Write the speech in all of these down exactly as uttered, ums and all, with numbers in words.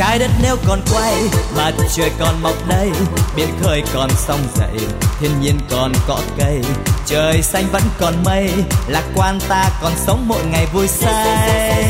Trái đất nếu còn quay, mặt trời còn mọc đây, biển khơi còn sóng dậy, thiên nhiên còn cỏ cây, trời xanh vẫn còn mây, lạc quan ta còn sống mỗi ngày vui say.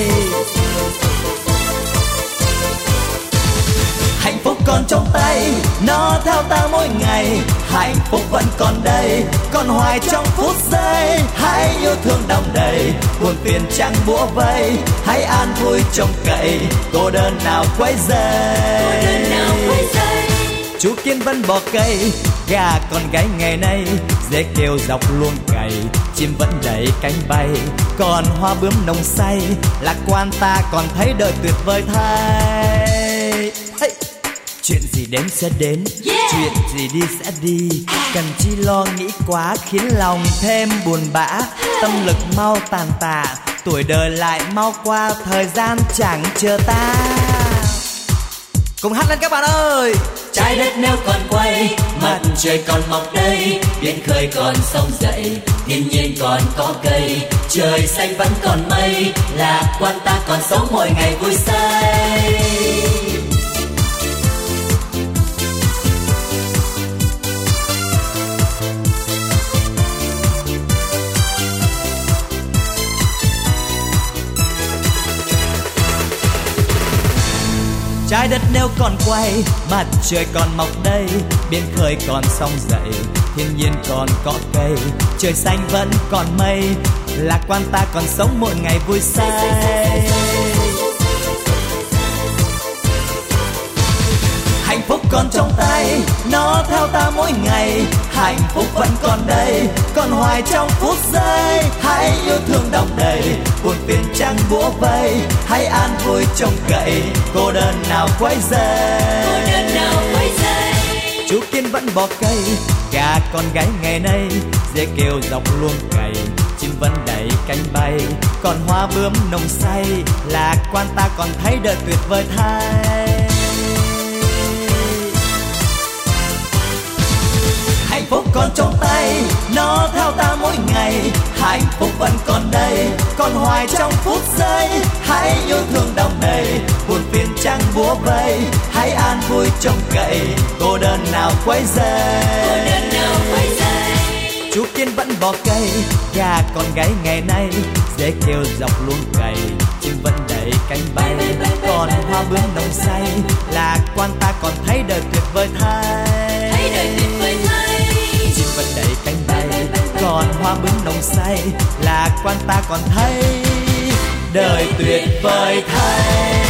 Hạnh phúc còn trong tay, nó theo ta mỗi ngày, hạnh phúc vẫn còn đây, còn hoài trong phút giây. Hãy yêu thương đong đầy, buồn phiền chẳng bủa vây, hãy an vui trông cậy, cô đơn nào quấy rầy. Chú Kiên vẫn bỏ cây, gà con gáy ngày nay, dế kêu dọc luông cày, chim vẫn đẩy cánh bay, còn hoa bướm nồng say, lạc quan ta còn thấy đời tuyệt vời thay. Hey! Chuyện gì đến sẽ đến, yeah. Chuyện gì đi sẽ đi, cần chi lo nghĩ quá khiến lòng thêm buồn bã. Tâm lực mau tàn tạ, tuổi đời lại mau qua, thời gian chẳng chờ ta. Cùng hát lên các bạn ơi. Trái đất nếu còn quay, mặt trời còn mọc đây, biển khơi còn sóng dậy, thiên nhiên còn có cây, trời xanh vẫn còn mây, lạc quan ta còn sống mỗi ngày vui say. Trái đất nếu còn quay, mặt trời còn mọc đây, biển khơi còn sóng dậy, thiên nhiên còn có cây, trời xanh vẫn còn mây, lạc quan ta còn sống mỗi ngày vui say. Hạnh phúc còn trong tay, nó theo ta mỗi ngày, hạnh phúc vẫn còn đây, còn hoài trong phút giây. Hãy yêu thương đong đầy, buồn phiền chẳng bủa vây, hãy an vui trông cậy, cô đơn nào quấy rầy. Chú Kiên vẫn bỏ cây, gà con gáy ngày nay, dế kêu dọc luông cày, chim vẫn đẩy cánh bay, còn hoa bướm nồng say, lạc quan ta còn thấy đời tuyệt vời thay. Hạnh phúc còn trong tay, nó theo ta mỗi ngày, hạnh phúc vẫn còn đây, còn hoài trong phút giây. Hãy yêu thương đong đầy, buồn phiền chẳng bủa vây, hãy an vui trông cậy, cô đơn nào quấy rầy. Chú Kiên vẫn bỏ cây, gà con gáy ngày nay, dế kêu dọc luông cày, chim vẫn đẩy cánh bay, còn hoa bướm nồng say, lạc quan ta còn thấy đời tuyệt vời thay. Chim vẫn đẩy cánh bay, còn hoa bướm nồng say, lạc quan ta còn thấy đời tuyệt vời thay.